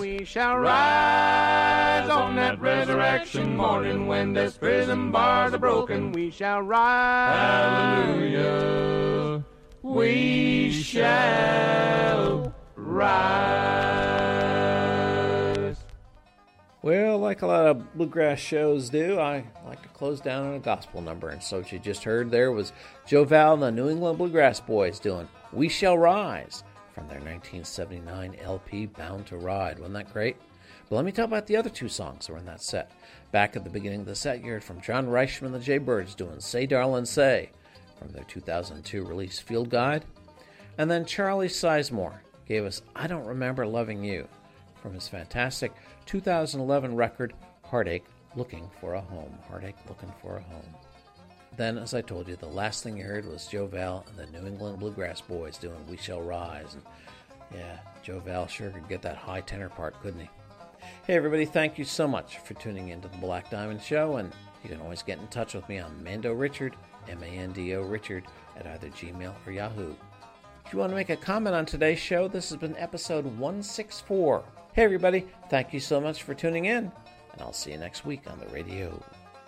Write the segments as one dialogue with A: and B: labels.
A: We shall rise on that resurrection morning when this prison bars are broken. We shall rise.
B: Hallelujah.
A: We shall rise.
C: Well, like a lot of bluegrass shows do, I like to close down on a gospel number. And so what you just heard there was Joe Val and the New England Bluegrass Boys doing We Shall Rise from their 1979 LP Bound to Ride. Wasn't that great? But let me tell about the other two songs that were in that set. Back at the beginning of the set, you heard from John Reichman and the Jaybirds doing Say Darlin' Say from their 2002 release Field Guide. And then Charlie Sizemore gave us I Don't Remember Loving You from his fantastic 2011 record Heartache Looking for a Home. Heartache Looking for a Home. Then, as I told you, the last thing you heard was Joe Val and the New England Bluegrass Boys doing We Shall Rise. And yeah, Joe Val sure could get that high tenor part, couldn't he? Hey everybody, thank you so much for tuning into the Black Diamond Show, and you can always get in touch with me on Mando Richard, M-A-N-D-O Richard, at either Gmail or Yahoo. If you want to make a comment on today's show, this has been episode 164. Hey everybody, thank you so much for tuning in, and I'll see you next week on the radio.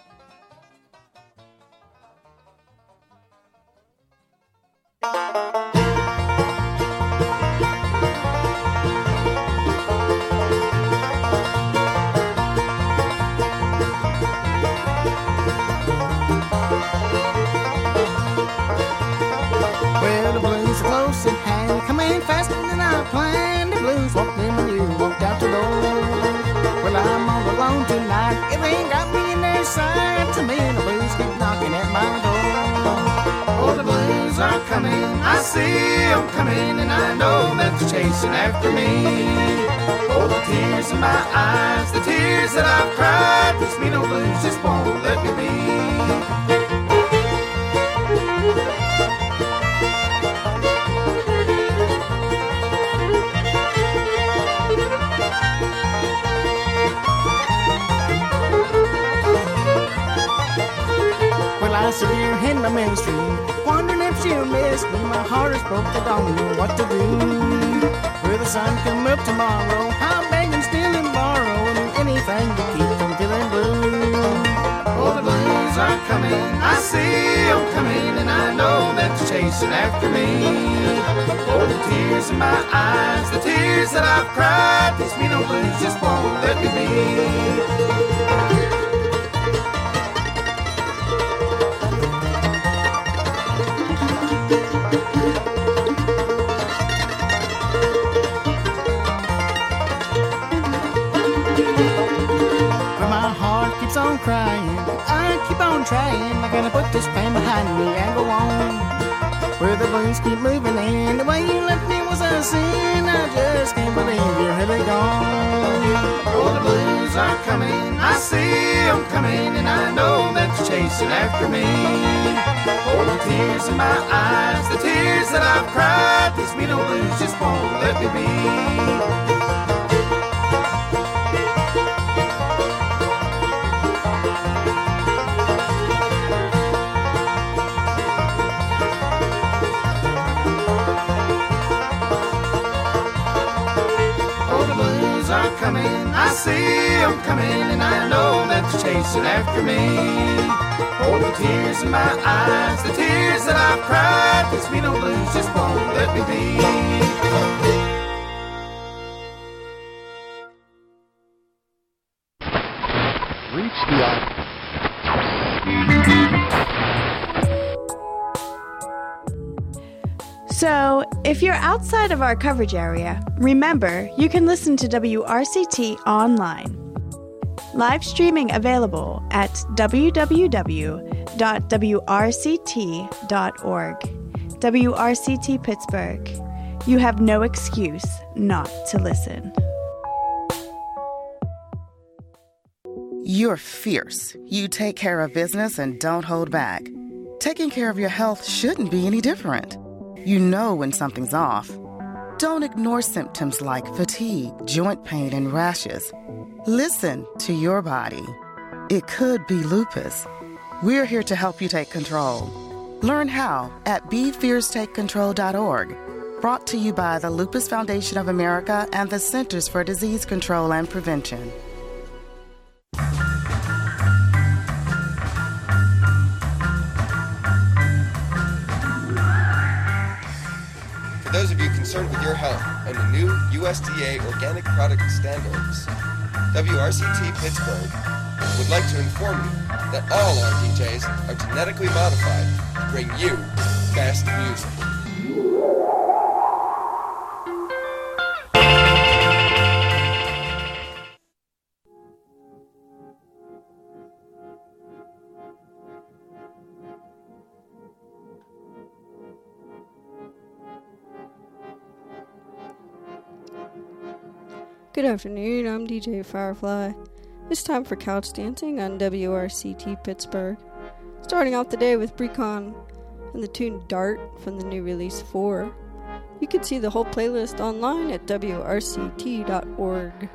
D: Well, the blues are close at hand, coming faster than I planned. The blues walked in when you walked out the door. Well, I'm all alone tonight, it ain't got me in their sight. To me, the blues keep knocking at my door. Oh, the blues are coming, I see them coming, and I know that they're chasing after me. Oh, the tears in my eyes, the tears that I've cried, these mean old blues just won't let me be. I sit here in my ministry, wondering if she'll miss me. My heart is broke, I don't know what to do. Will the sun come up tomorrow? I'm begging, stealing, borrowing anything to keep from feeling blue. Oh, the blues are coming, I see them coming, and I know that they're chasing after me. Oh, the tears in my eyes, the tears that I've cried, these mean old blues just won't let me be. On crying, I keep on trying. I gotta put this pain behind me and go on. Where the blues keep moving in, the way you left me was a sin. I just can't believe you're really gone. Oh, the blues are coming, I see them coming, and I know that they're chasing after me. Oh, the tears in my eyes, the tears that I've cried, these mean old blues just won't let me be. Coming, I see them coming, and I know that they're chasing after me. Oh, the tears in my eyes, the tears that I've cried, these mean old blues just won't let me be.
B: Reach the
E: So, if you're outside of our coverage area, remember you can listen to WRCT online. Live streaming available at www.wrct.org. WRCT Pittsburgh. You have no excuse not to listen.
F: You're fierce. You take care of business and don't hold back. Taking care of your health shouldn't be any different. You know when something's off. Don't ignore symptoms like fatigue, joint pain, and rashes. Listen to your body. It could be lupus. We're here to help you take control. Learn how at BeFierceTakeControl.org. Brought to you by the Lupus Foundation of America and the Centers for Disease Control and Prevention.
G: For those of you concerned with your health and the new USDA organic product standards, WRCT Pittsburgh would like to inform you that all our DJs are genetically modified to bring you best music.
H: Good afternoon, I'm DJ Firefly. It's time for Couch Dancing on WRCT Pittsburgh. Starting off the day with Brecon and the tune Dart from the new release 4. You can see the whole playlist online at WRCT.org.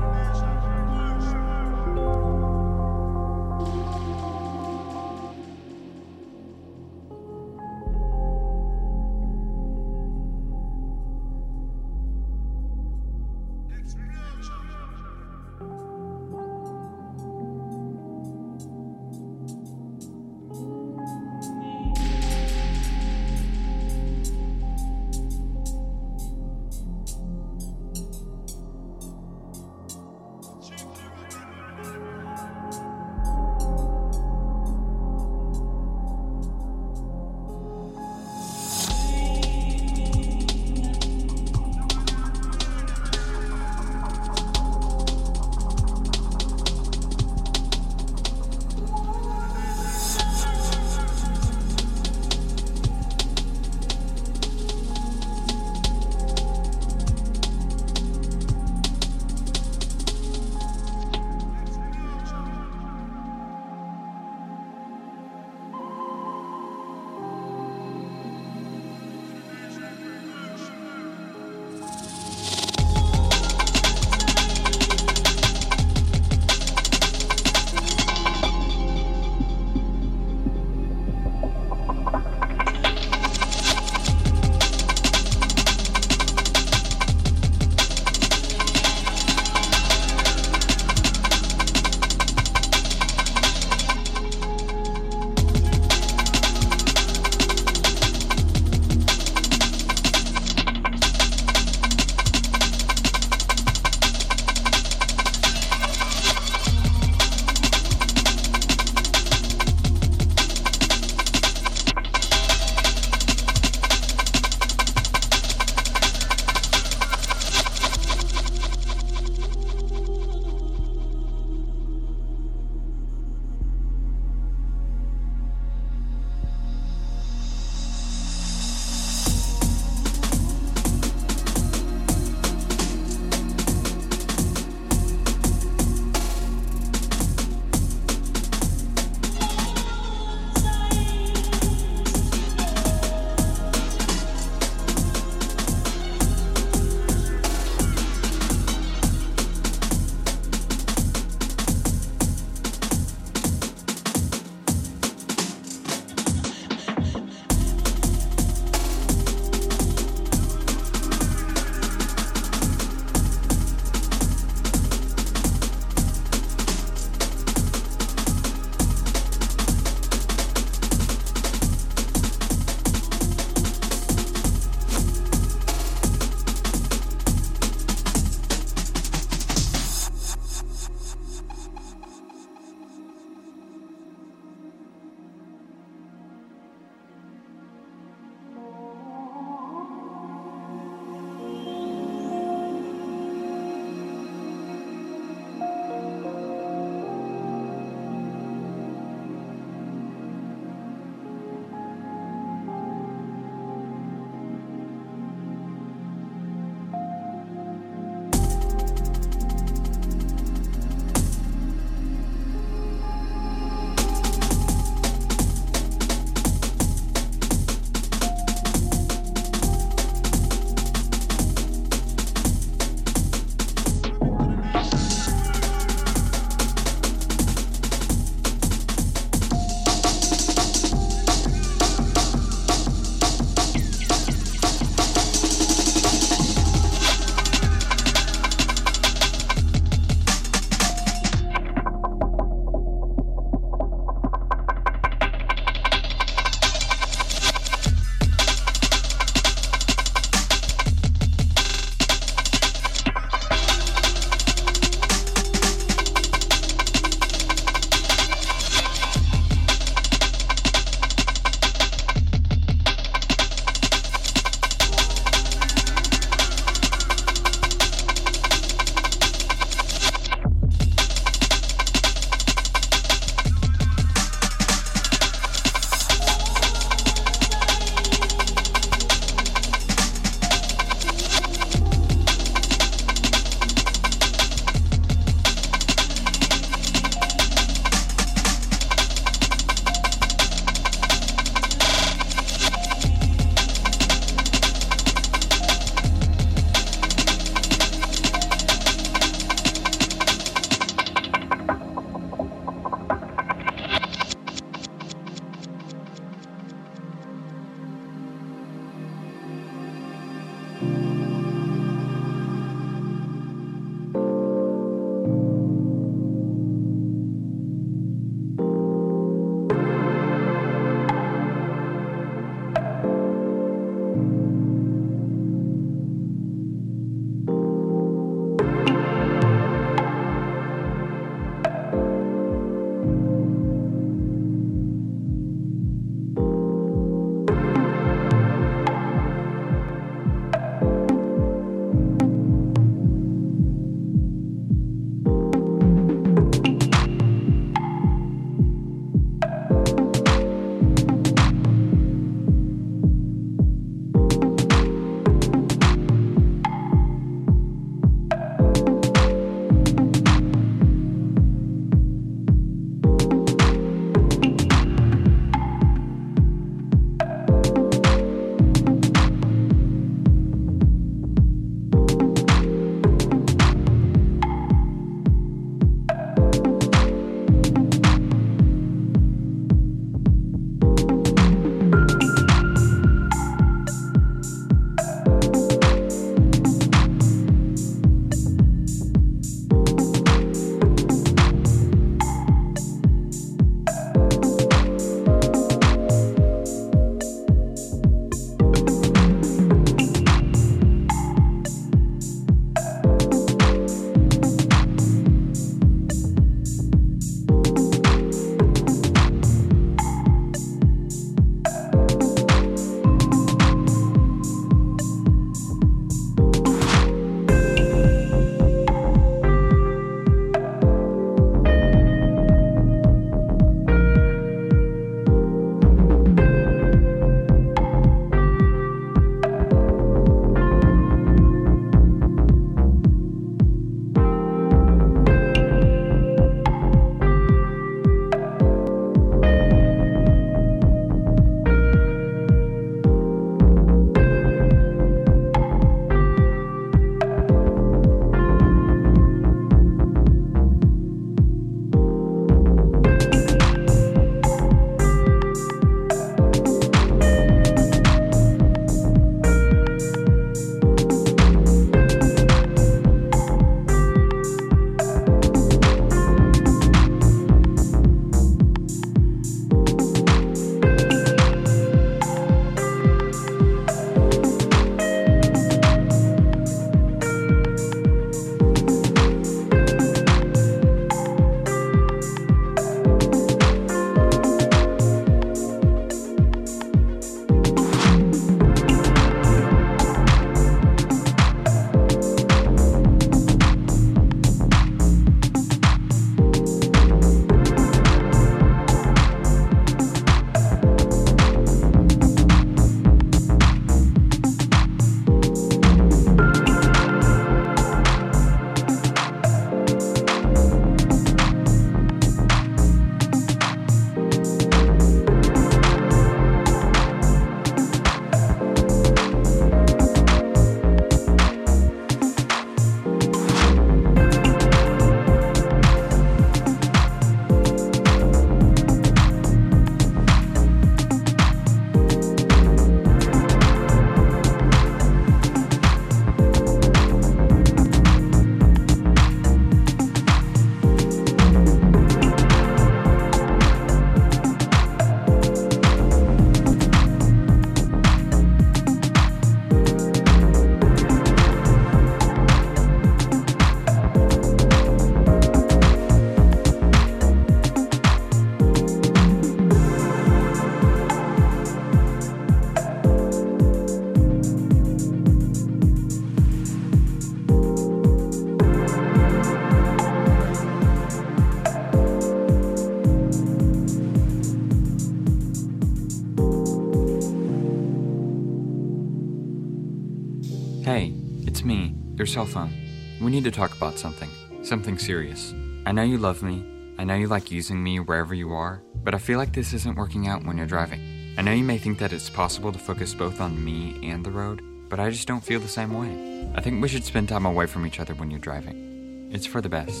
I: Hey, it's me, your cell phone. We need to talk about something serious. I know you love me, I know you like using me wherever you are, but I feel like this isn't working out when you're driving. I know you may think that it's possible to focus both on me and the road, but I just don't feel the same way. I think we should spend time away from each other when you're driving. It's for the best.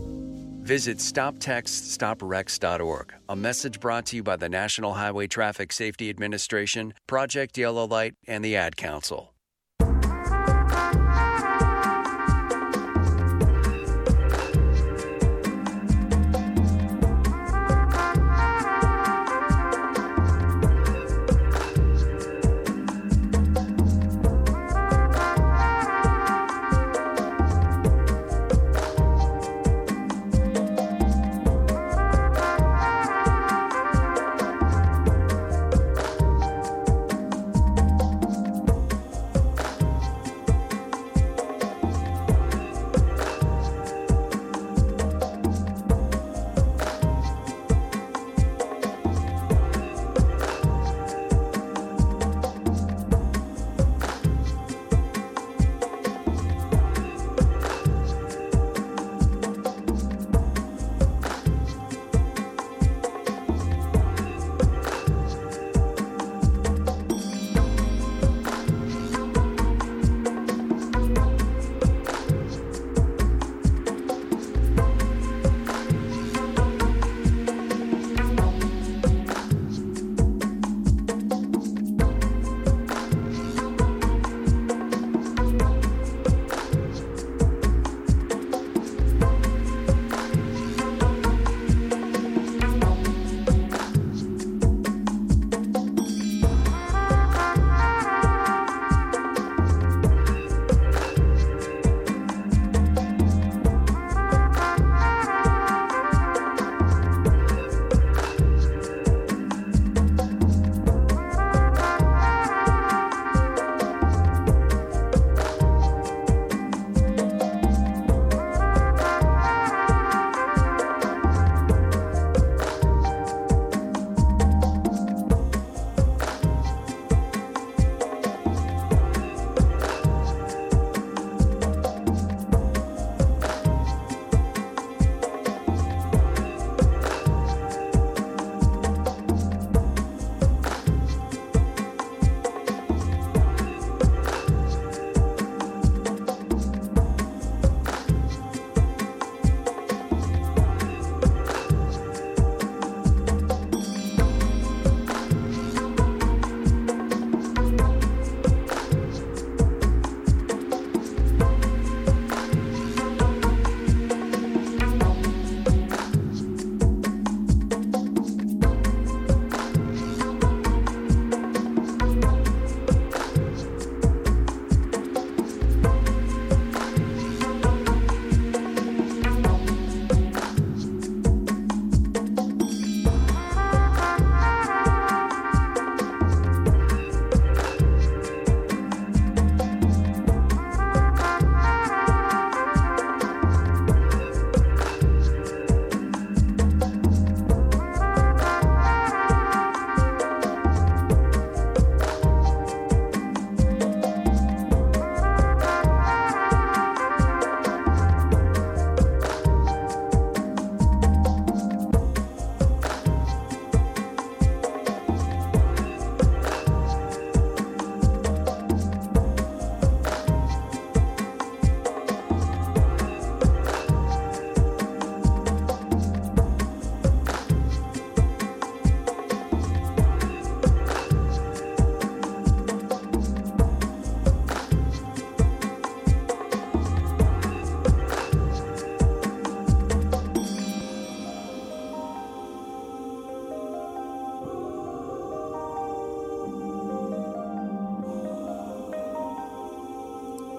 J: Visit StopTextStopWrecks.org, a message brought to you by the National Highway Traffic Safety Administration, Project Yellow Light, and the Ad Council.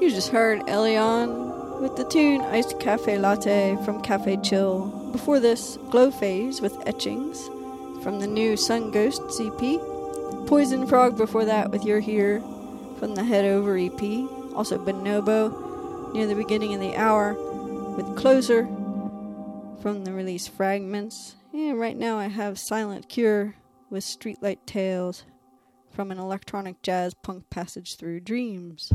H: You just heard Elion with the tune Iced Cafe Latte from Cafe Chill. Before this, Glow Phase with Etchings from the new Sun Ghost EP. Poison Frog before that with You're Here from the Head Over EP. Also Bonobo near the beginning of the hour with Closer from the release Fragments. And right now I have Silent Cure with Streetlight Tales from an electronic jazz punk passage through dreams.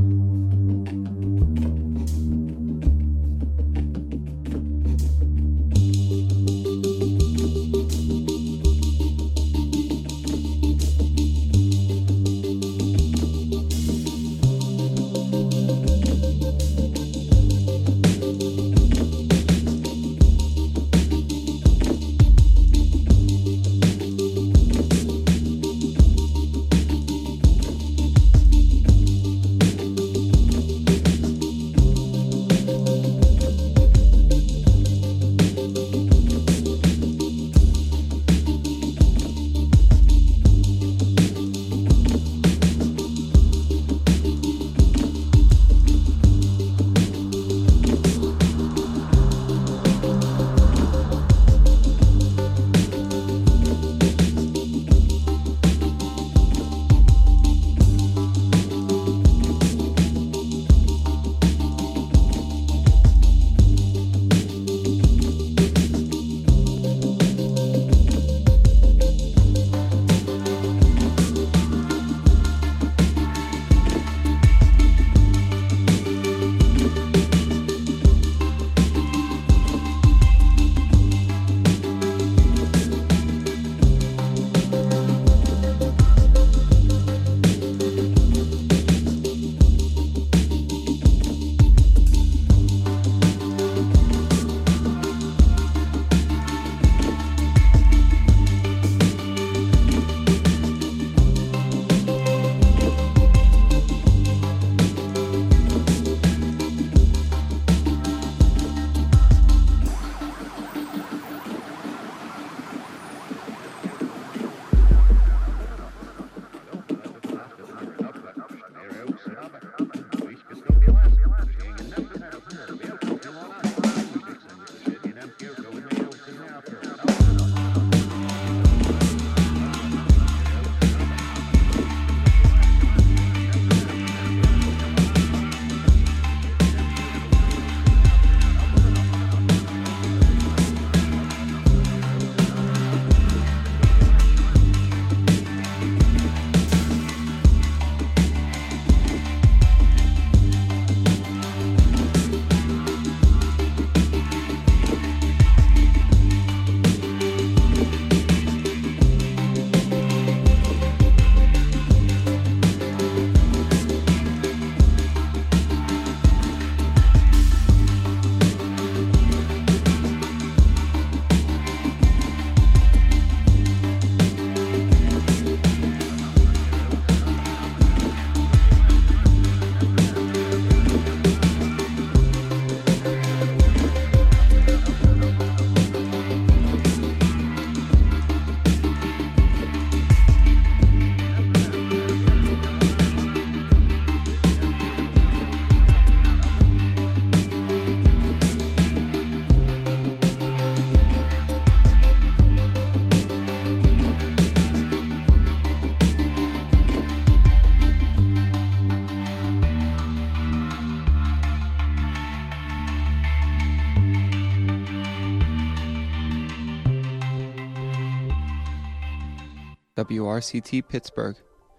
K: WRCT Pittsburgh.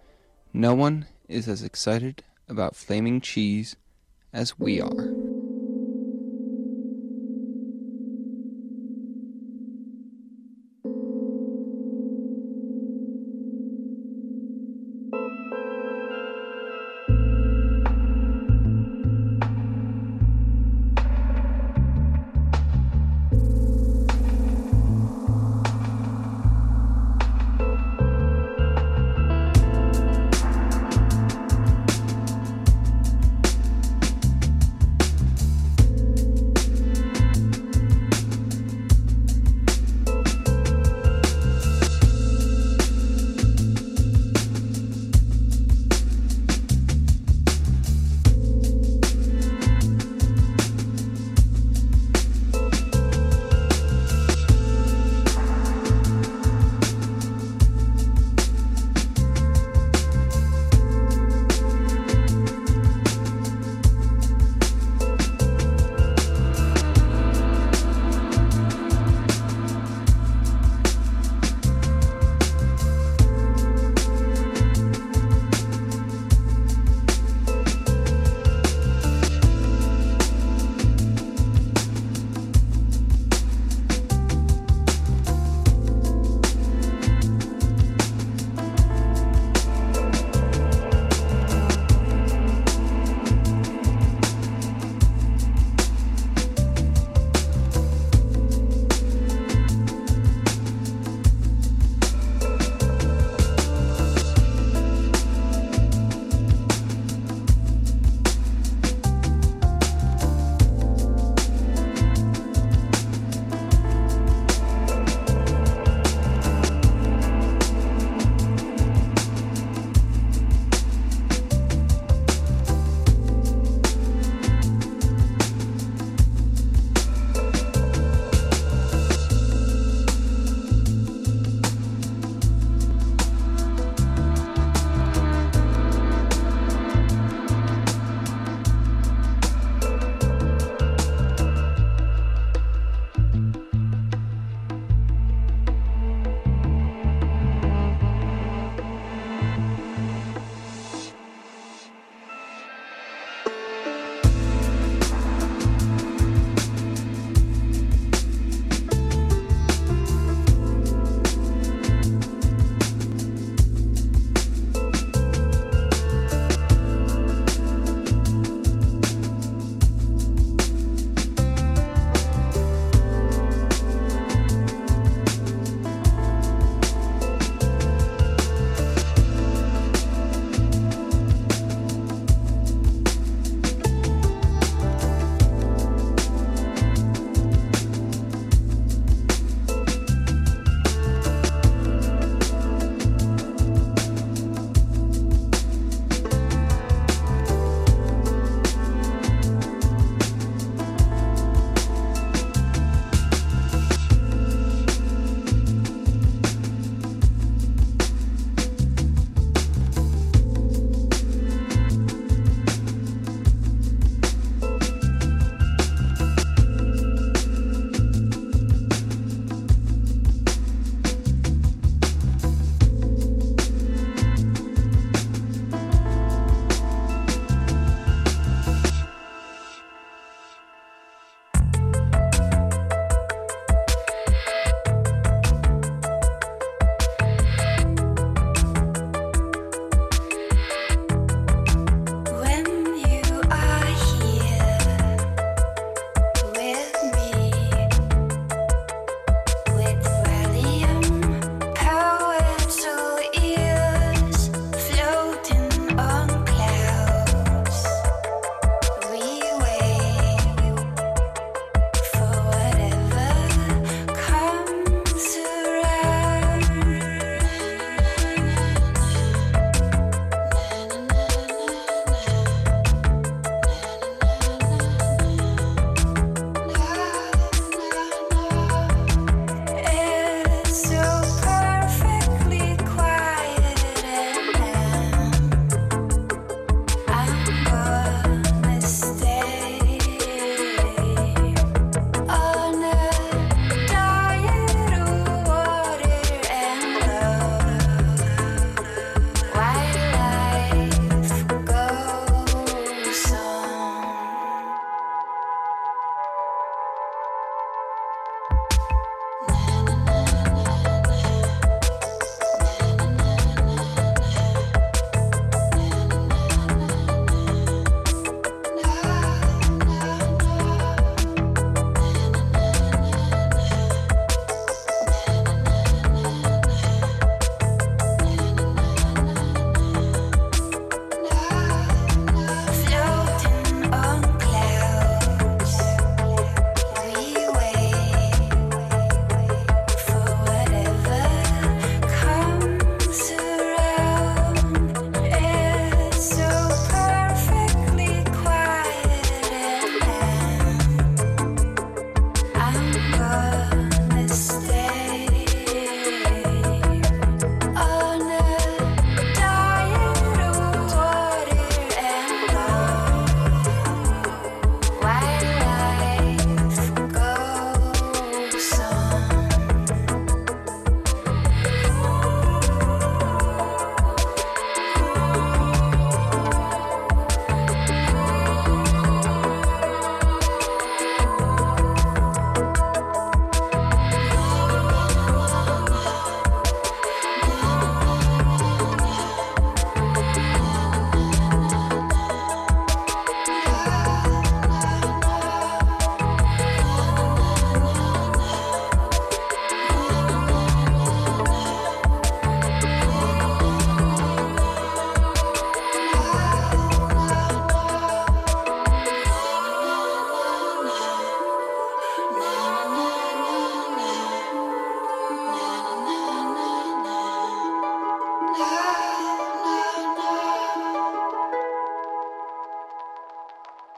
K: No one is as excited about flaming cheese as we are.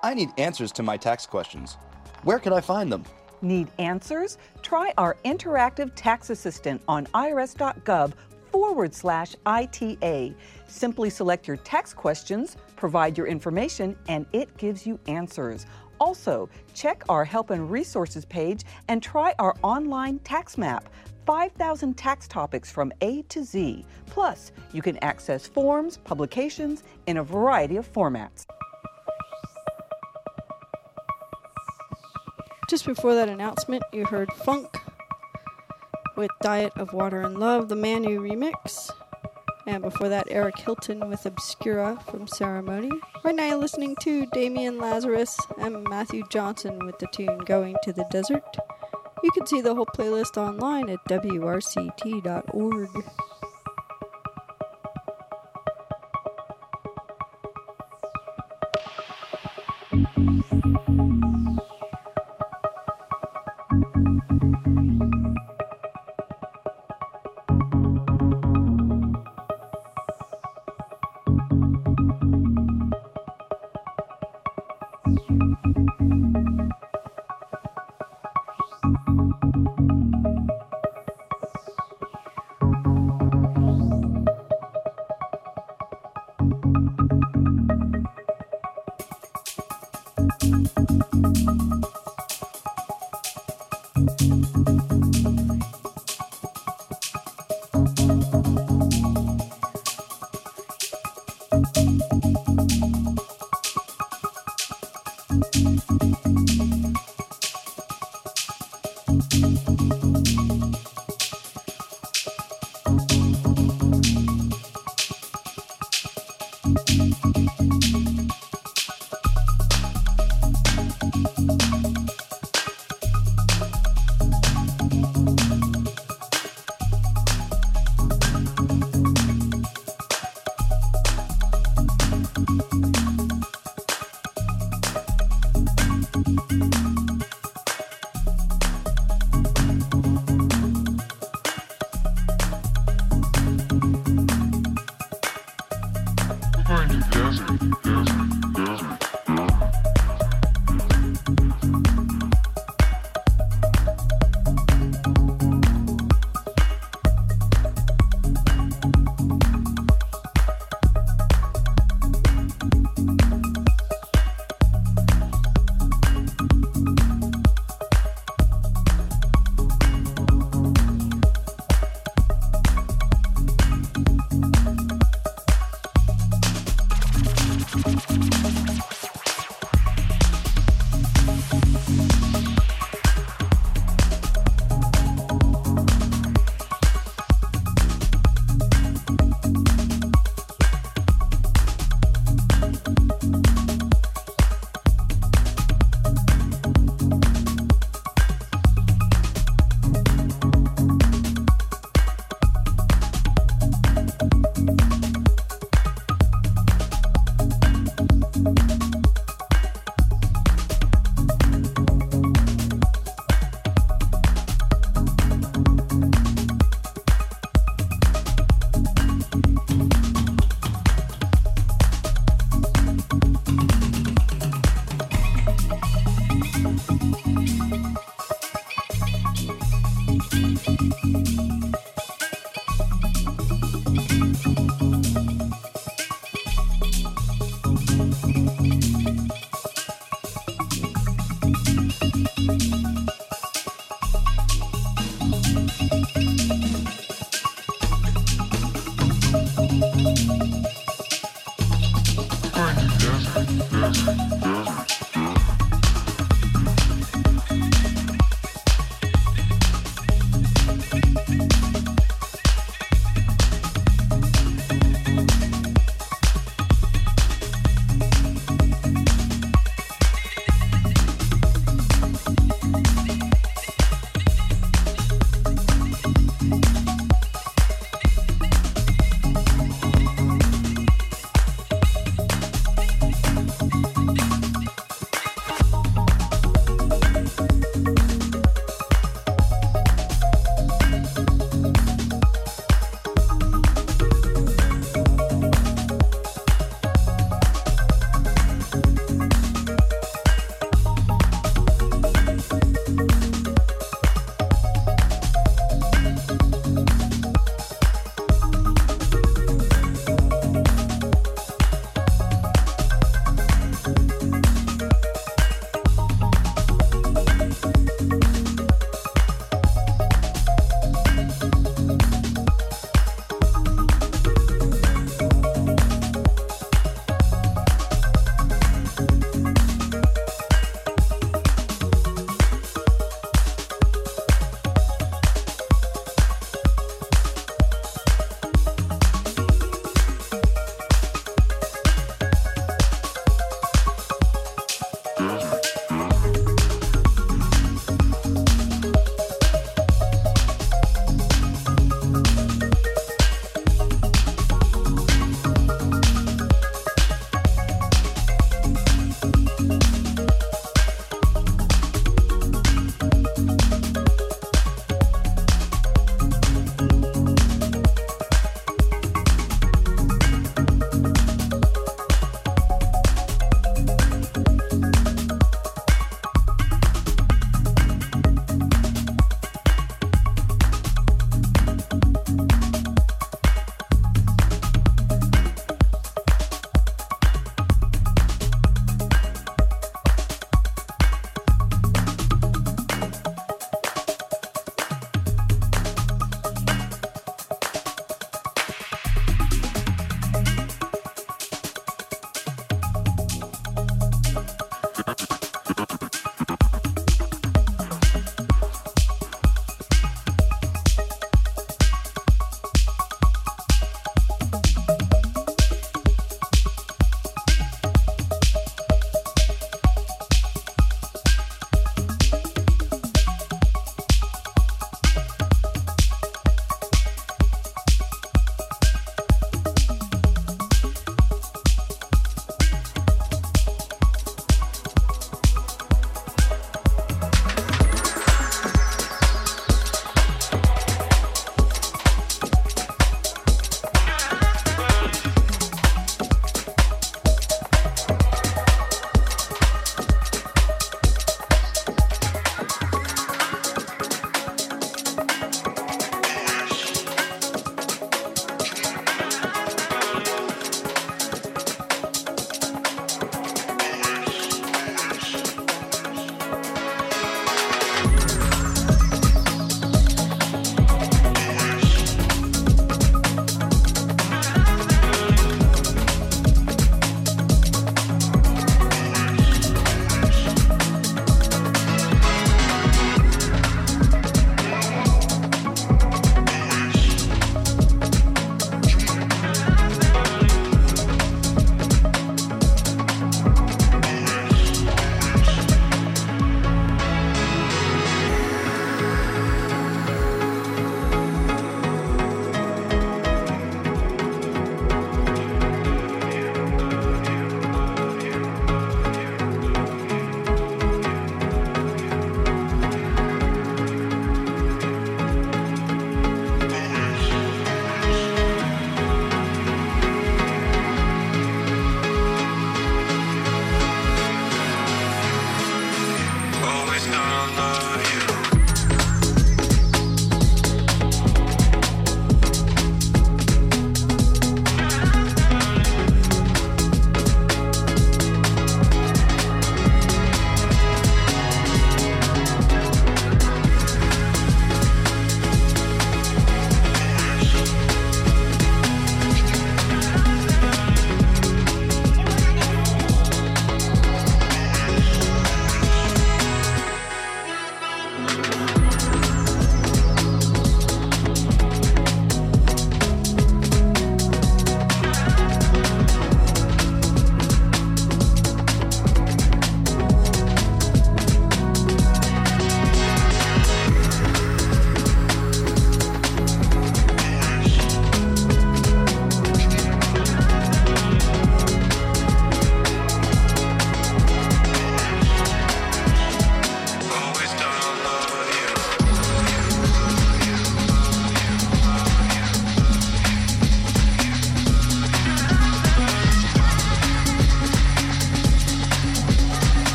L: I need answers to my tax questions. Where can I find them?
M: Need answers? Try our interactive tax assistant on irs.gov/ITA. Simply select your tax questions, provide your information, and it gives you answers. Also, check our Help and Resources page and try our online tax map. 5,000 tax topics from A to Z. Plus, you can access forms, publications in a variety of formats.
H: Just before that announcement, you heard Funk with Diet of Water and Love, the Manu remix. And before that, Eric Hilton with Obscura from Ceremony. Right now you're listening to Damian Lazarus and Matthew Johnson with the tune Going to the Desert. You can see the whole playlist online at wrct.org.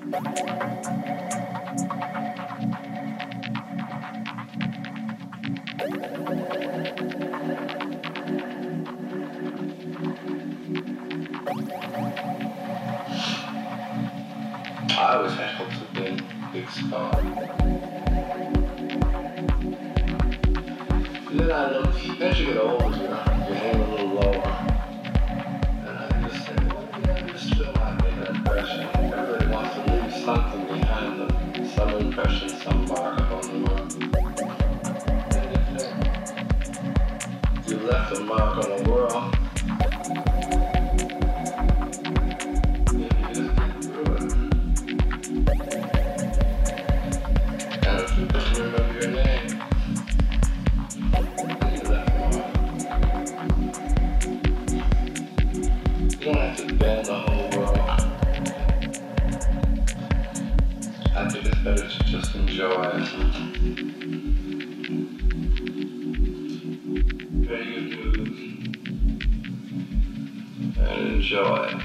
N: I always had hopes of being a big star. And then I looked, as you get older, you hang a little lower. And I just said, I just feel like making an impression. Everybody wants to leave something behind them, some impression, some mark upon the world. And if you left a mark on the world, better to just enjoy it. Pay your dues and enjoy it.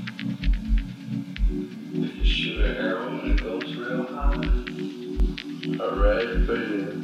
N: If you shoot an arrow and it goes real high, hooray for you.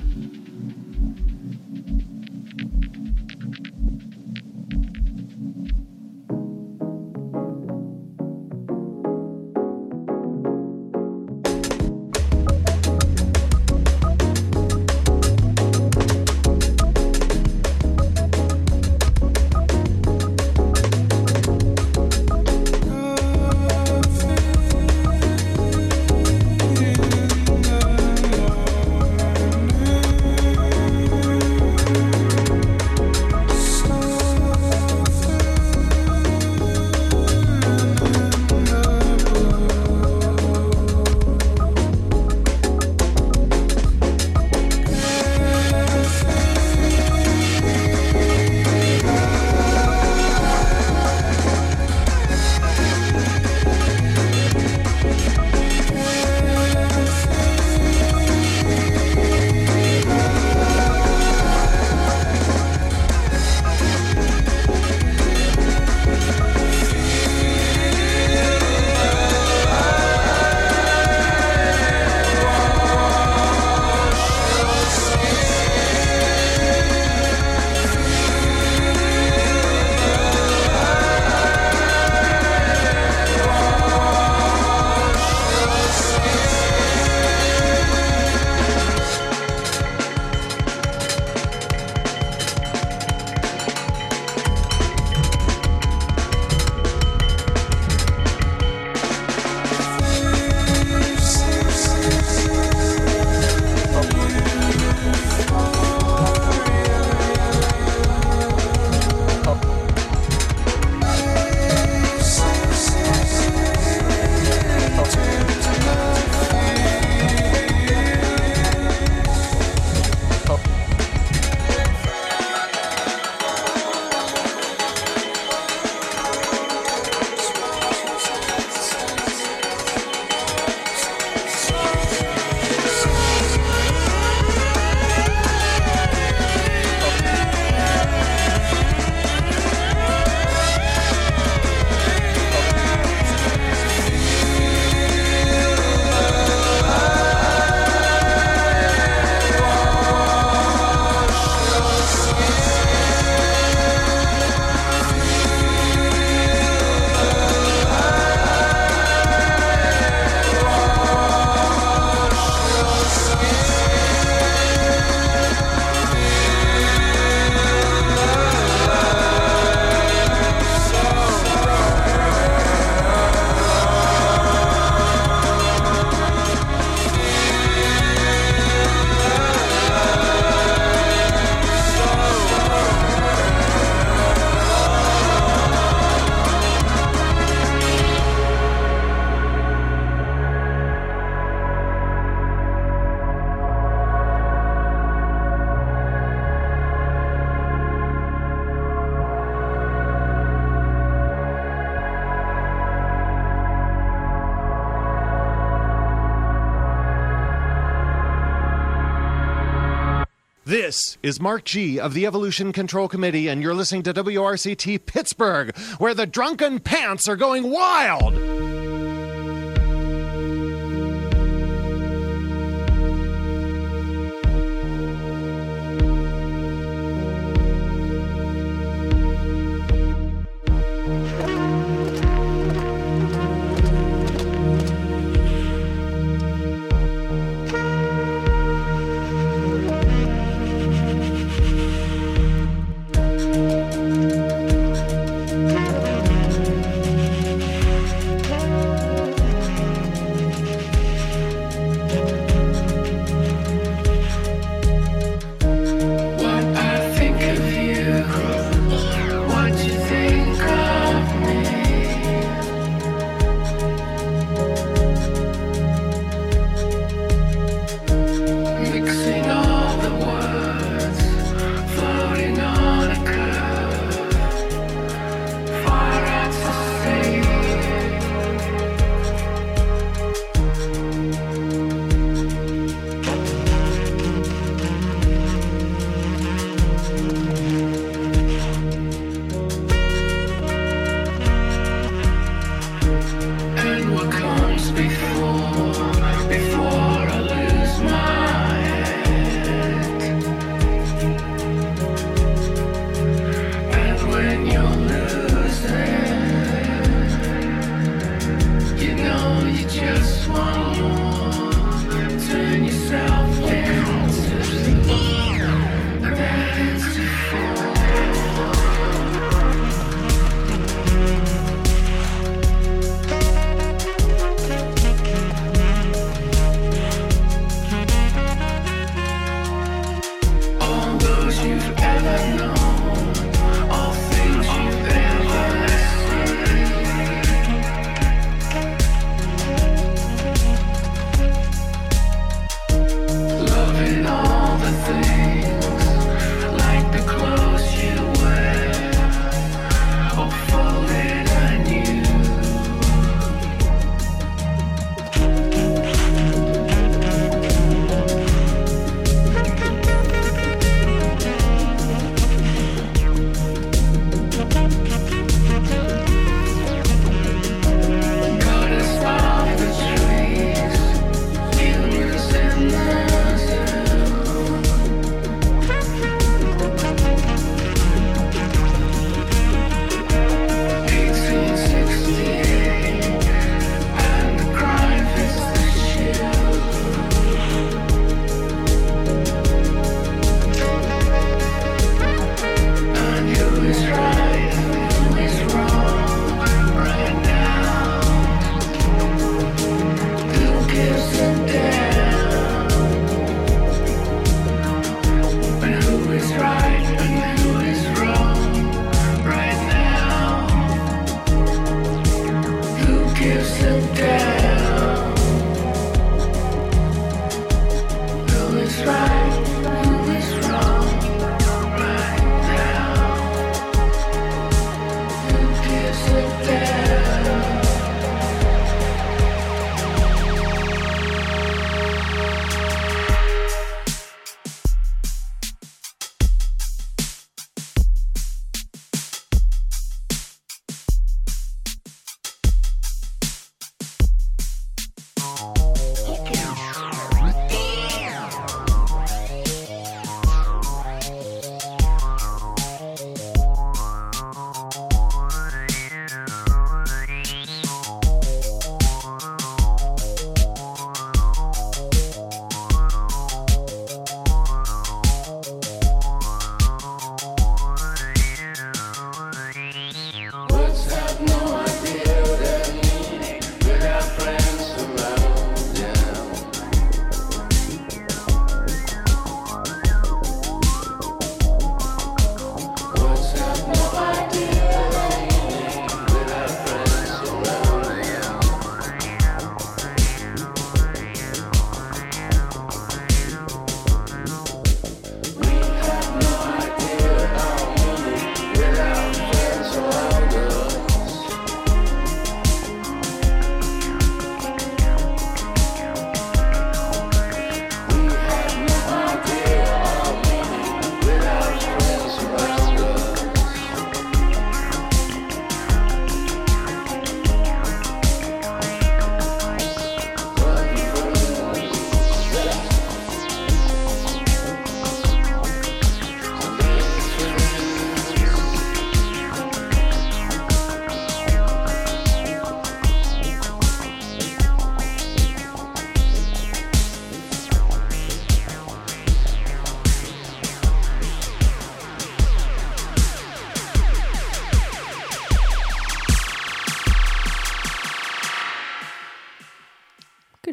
O: This is Mark G. of the Evolution Control Committee, and you're listening to WRCT Pittsburgh, where the drunken pants are going wild.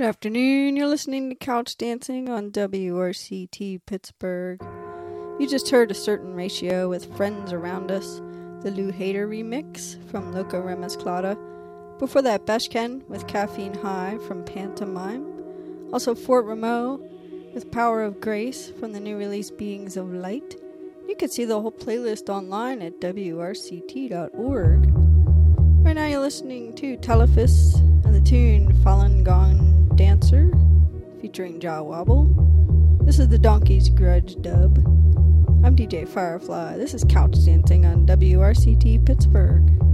H: afternoon. You're listening to Couch Dancing on WRCT Pittsburgh. You just heard A Certain Ratio with Friends Around Us, the Lou Hader remix from Loca Remezclada. Before that, Beshken with Caffeine High from Pantomime. Also Fort Ramo with Power of Grace from the new release Beings of Light. You can see the whole playlist online at WRCT.org. Right now you're listening to Telephus and the tune Falun Gong Dancer featuring Jaw Wobble. This is the Donkey's Grudge dub. I'm DJ Firefly. This is Couch Dancing on WRCT Pittsburgh.